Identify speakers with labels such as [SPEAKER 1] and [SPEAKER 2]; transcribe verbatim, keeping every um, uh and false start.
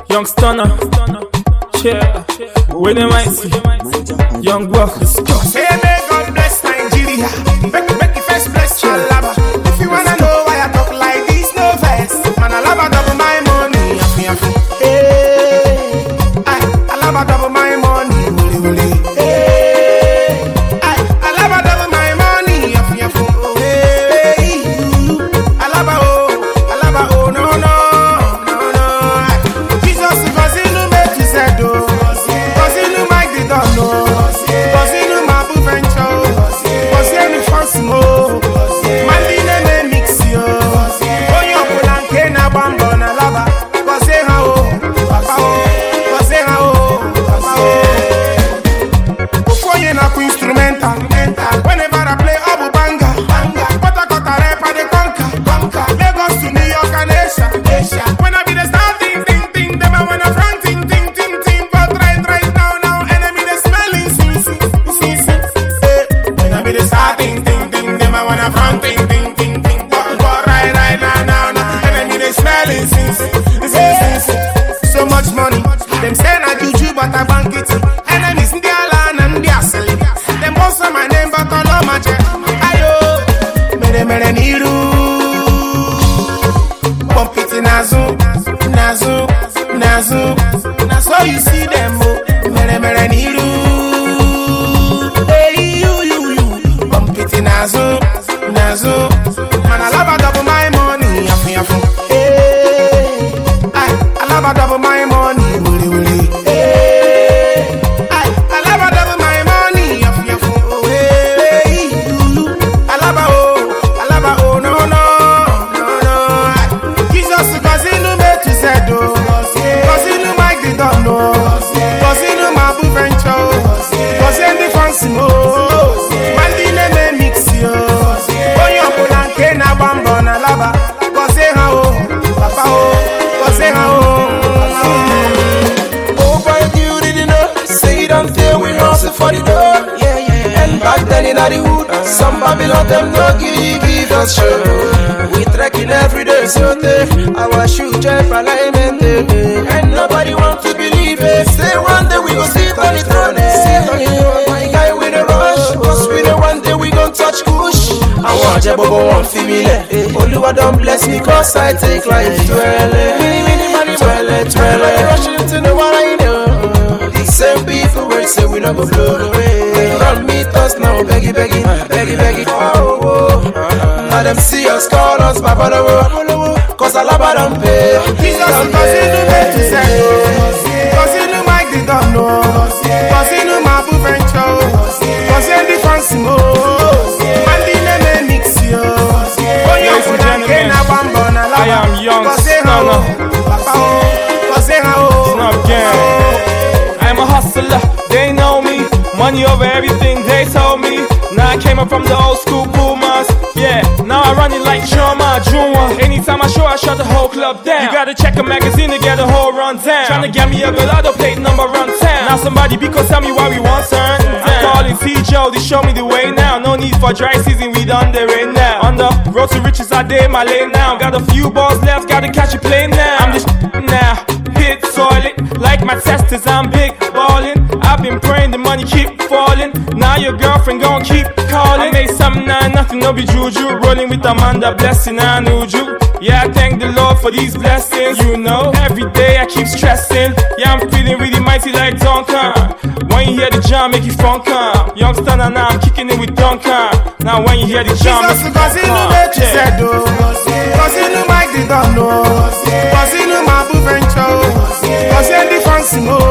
[SPEAKER 1] Young Stunner, yeah, where they might see, Young Buck, let's go.
[SPEAKER 2] Hey, may God bless Nigeria, make, make it first bless Alaba. If you wanna know why I talk like this, no verse. Man, Alaba double my money, yafi yafi. Hey, I, Alaba double my money, wuli wuli. Hey, I, Alaba double my money, yafi yafi. Hey, Alaba oh, Alaba oh, no no no no. Jesus cause he no make you said oh, cause he no make the door no, cause he no my boo venture, cause he no fun smoke. Man di ne me mix yo, oh yo pulanke na bambo na lava, cause he ha oh, papa oh, cause he ha oh, papa oh. Before you na ku instrumental, whenever I play Abu Banga, Kota Kota rap I dey conquer, Lagos to New York and Asia. When I be the star ting ting ting, them I wanna front ting ting ting ting, but right right now now enemy they smelling see see see see. Hey, when I be the star ting ting ting, them I wanna front ting ting ting ting, but but right right now now now enemy they smelling see see see see see. So much money, them say na juju but I bank it. Enemies in their land and they are selling. Them boss my name but all of my check. Ayo, mere mere niru. Pump it in Nazu, Nazu, Nazu. That's how you see them, oh. Mere mere niru. Hey, you, you, you. Pump it in Nazu, Nazu. Man, I love a double my money. Yafu, yafu. Hey, I, I love a double my money. Wuli, wuli. Hey, I, I love a double my money. Yafu, yafu. Hey, you, you. I love a oh, I love a oh, no, no, no, no. Jesus, cause he no make you said oh, cause he no make the door no, cause he no my boo venture, cause he the fancy mo. Man di ne me mix yo, oh yo pulanke na bambo na lava, cause he ha oh, papa oh, cause he ha oh.
[SPEAKER 3] Oh boy, you didn't know, say it until we hustle for the door. Yeah, yeah. And back then in the hood, some Babylon them no give, give us show. We trekking every day, so they, our shoe check alignment, and nobody want to believe it. Say one day we go sit on the throne, sit on the throne. My guy with a rush, cause we the one day we gon' touch push. I want a bobo one female. Oluwa don't bless me cause I take life twirly, twirly, twirly. Rushing to the one I know. These same people will say we not go blow away. They run meet us now, beggy, beggy, beggy, beggy. Oh, oh. Now them see us, call us, Papa Lowo, cause I love them pay.
[SPEAKER 2] Jesus, cause he no make you say oh, cause he no make the door no, cause he no my boo venture, cause he the fancy mo. Man di ne me mix yo, oh yo pulanke na bambo na lava,
[SPEAKER 1] I am Young
[SPEAKER 2] cause he ha oh,
[SPEAKER 1] Stunner.
[SPEAKER 2] papa oh, cause he ha oh,
[SPEAKER 1] Snub gang. I'm a hustler, they know me. Money over everything, they told me. Now I came up from the old school Pumas. Yeah, now I run it like Choma, Juma. Anytime I show, I shut the whole club down. You gotta check a magazine to get a whole rundown. Tryna get me a Gallardo plate number run town. Now somebody because tell me why we want turn down. I'm calling T Joe, they show me the way now. No need for dry season, we done the rain now. On the road to riches, I did my lane now. Got a few balls left, gotta catch a plane now. I'm the sh- now, hit toilet. Like my testers, I'm big ballin'. I've been praying the money keep falling. Now your girlfriend gon' keep calling. I made something now, nothing, no be juju. Rolling with Amanda, blessing, I knew you. Yeah, I thank the Lord for these blessings. You know, every day I keep stressing. Yeah, I'm feeling really mighty like Duncan. When you hear the jam, make you funk on. Young Stunner, now I'm kicking it with Duncan. Now when you hear the jam, make
[SPEAKER 2] Jesus,
[SPEAKER 1] you
[SPEAKER 2] cause he no make you said oh, cause he no make the door no, cause he no my boo venture, cause he the fancy mo.